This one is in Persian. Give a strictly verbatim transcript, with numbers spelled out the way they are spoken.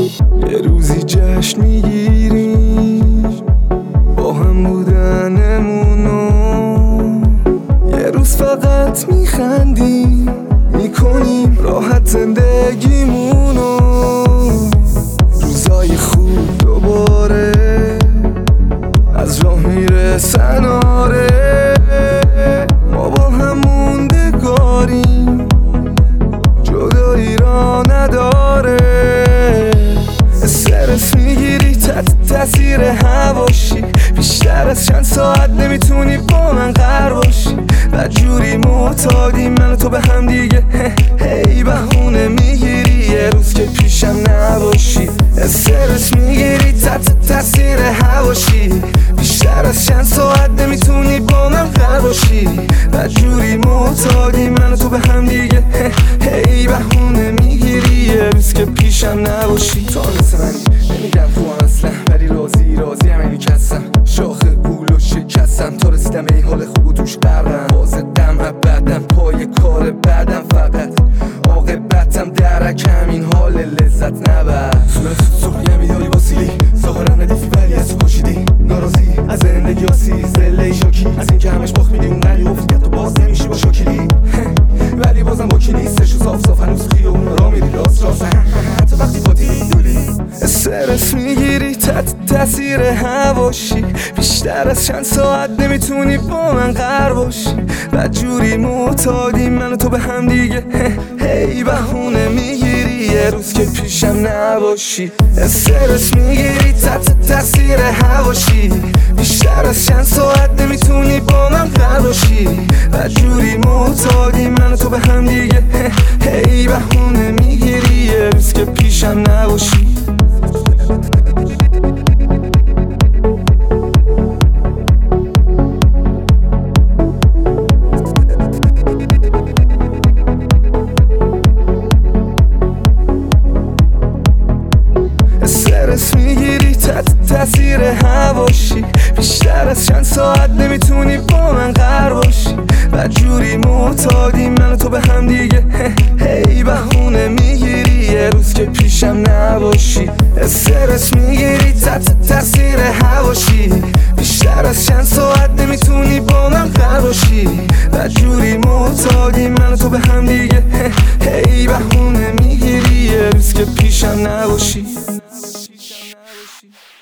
یه روزی جشن میگیریم با هم بودنمونو، یه روز فقط میخندیم میکنیم راحت زندگیمونو. روزای خوب دوباره از راه میرسن، آره ما با هم موندگاریم، جدایی را نداره. استرس میگیری تحت تاثیر هواشی، بیشتر از چند ساعت نمیتونی با من قرار باشی. بدجوری معتادیم من و تو به هم دیگه، هی بهونه میگیری یه روز که پیشم نباشی. استرس میگیری تحت تاثیر هواشی، بیشتر از چند ساعت نمیتونی با من قرار باشی. بدجوری معتادیم من و تو به هم دیگه، هی بهونه میگیری یه روز که پیشم نباشی. تو مثل منی نمیگم تو اصلا، ولی راضی راضی هم اینی کسم. شاخ گول و شکستم تا رسیدم ای حال خوب و توش قرم. بازدم ابدم پای کار بعدم، فقط عاقبتم درکم این حال لذت نبر. صورت سوخیه میداری با سیلی، ظاهرم ندیفی ولی از تو پاشیدی. ناراضی از زندگی آسی زله شاکی، از این که همش باخت میدی اونقدی افت تو باز نمیشی با شاکلی. ولی بازم با کی نیستش و صاف صاف هنوز خیابون را میری راست راست، حتی وقتی با دولی. استرس میگیری تحت تاثیر هواشی، بیشتر از چند ساعت نمیتونی با من قرار باشی. بدجوری معتادیم من و تو به هم دیگه، هی بهونه میگیری یه روز که پیشم نباشی. استرس میگیری تحت تاثیر هواشی، بیشتر از چند ساعت نمیتونی با من قرار باشی. بدجوری معتادیم من و تو به هم دیگه، هی بهونه میگیری یه روز که پیشم نباشی. استرس میگیری تحت تاثیر هواشی، بیشتر از چند ساعت نمیتونی با من قرار باشی. بدجوری معتادیم من و تو به هم دیگه، هی بهونه میگیری یه روز که پیشم نباشی. استرس میگیری تحت تاثیر هواشی، بیشتر از چند ساعت نمیتونی با من قرار باشی. بدجوری معتادیم من و تو به هم دیگه، هی بهونه میگیری یه روز که پیشم نباشی.